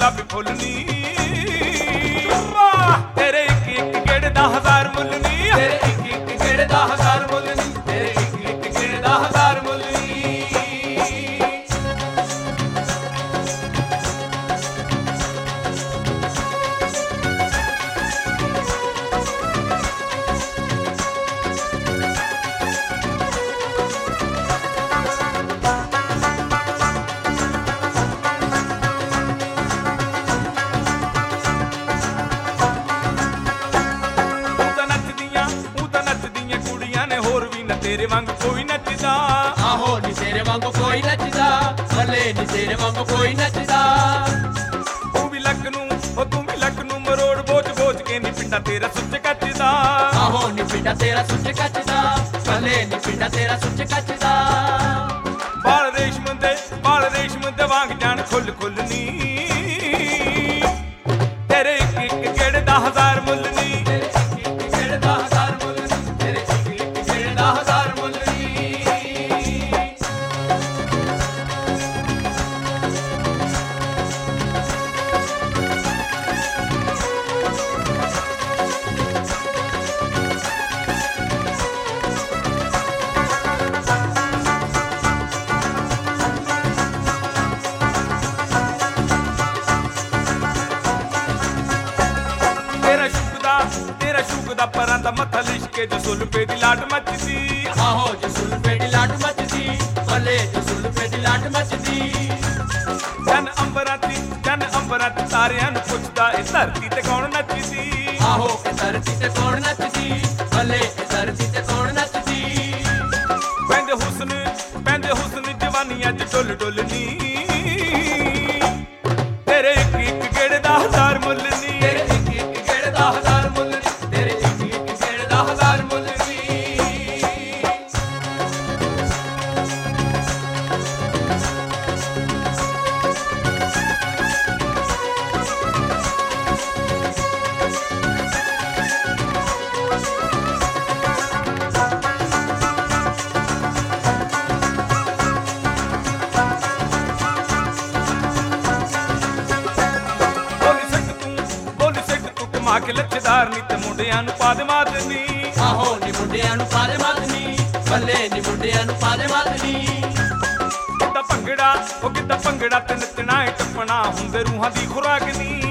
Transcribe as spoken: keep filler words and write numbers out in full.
गुलाबी फुल नी तेरे एक एक गेड़े दा हजार मुल नी तेरे एक एक गेड़े दा हजार मुल नी तेरे एक एक गेड़े दा हजार मुल नी तेरे वांग कोई नचदा आहो नी तेरे वांग कोई नचदा भले नी तेरे वांग कोई नचदा तू भी लक नू ओ तू भी लक नू मरोड़ बोझ बोझ के नी पिंडा तेरा सुच कचदा आहो नी पिंडा तेरा सुच कचदा भले नी पिंडा तेरा सुच कचदा बाल रेशम दे बाल रेशम दे वांग जान खुल खुल नी तेरे एक एक गेड़े दा हजार मुल नी तेरे एक एक गेड़े दा हजार मुल नी तेरे एक एक गेड़े दा हजार मुल नी तेरा शुकदा परां दा मत्था लिशके जो सुल्फे दी लाट मचदी आहो जो सुल्फे दी लाट मचदी भले जो सुल्फे दी लाट मचदी जन अंबरां ती जन अंबरां ती सारियां नू पुछदा ए धरती ते कौन नचदी आहो ए धरती ते कौन नचदी भले ए धरती ते कौन नचदी पैंदे हुस्न पैंदे हुस्न जवानी अज डुल डुल नी तेरे एक एक गेड़े दा हजार मुल नी तेरे एक एक गेड़े दा हजार मुल नी तेरे एक एक गेड़े दा हजार मुल नी के लच्छदार नी ते मुंडियां नू पा दे मादनी आहो नी मुंडियां नू पा दे मादनी भले नी मुंडियां नू पा दे मादनी किदा भंगड़ा ओ किदा भंगड़ा ते नचना टप्पना हुंदे रूहां दी खुराक नी